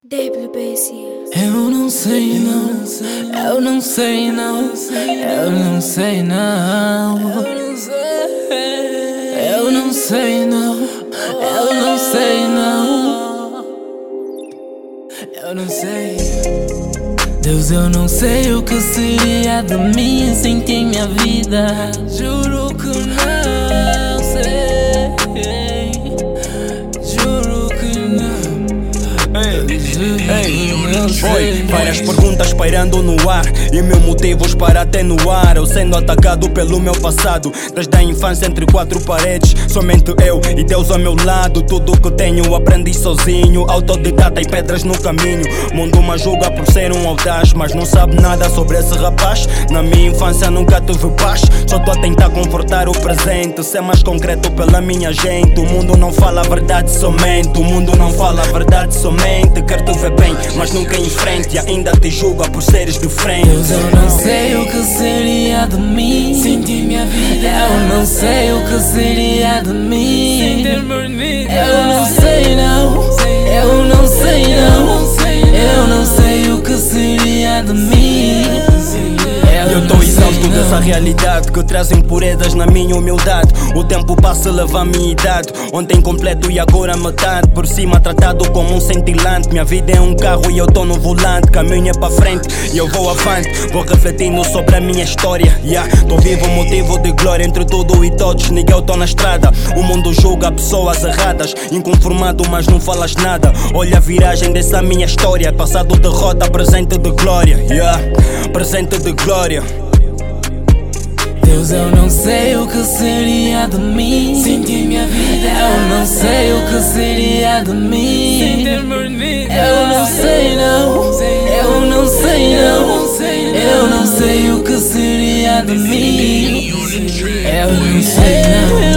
Eu não sei não, eu não sei não, eu não sei não, eu não sei não, eu não sei não, eu não sei. Deus, eu não sei o que seria de mim sem ti em minha vida. Juro que não sei, juro que não. Oi, várias perguntas pairando no ar e mil motivos para atenuar. Eu sendo atacado pelo meu passado, desde a infância entre quatro paredes. Somente eu e Deus ao meu lado. Tudo o que tenho aprendi sozinho, autodidata e pedras no caminho. Mundo me julga por ser um audaz, mas não sabe nada sobre esse rapaz. Na minha infância nunca tive paz, só tô a tentar confortar o presente, ser mais concreto pela minha gente. O mundo não fala a verdade somente, o mundo não fala a verdade somente. Quero te ver bem, mas nunca em frente, e ainda te julga por seres diferentes. Deus, eu não sei o que seria de mim sem ti minha vida. Eu não sei o que seria de mim sem ter mordido. Eu não sei não, eu não sei não, eu não sei o que seria de mim. Eu tô exausto dessa realidade que traz impurezas na minha humildade. O tempo passa e leva a minha idade, ontem completo e agora metade. Por cima tratado como um cintilante. Minha vida é um carro e eu tô no volante. Caminho é pra frente e eu vou avante. Vou refletindo sobre a minha história. Tô vivo, motivo de glória entre tudo e todos. Ninguém eu tô na estrada. O mundo julga pessoas erradas, inconformado mas não falas nada. Olha a viragem dessa minha história. Passado derrota, presente de glória. Presente de glória. Deus, eu não sei o que seria de mim sem ti minha vida. Eu não sei o que seria de mim sem ter mordido. Eu não sei não, eu não sei não, eu não sei o que seria de mim. Eu não sei não.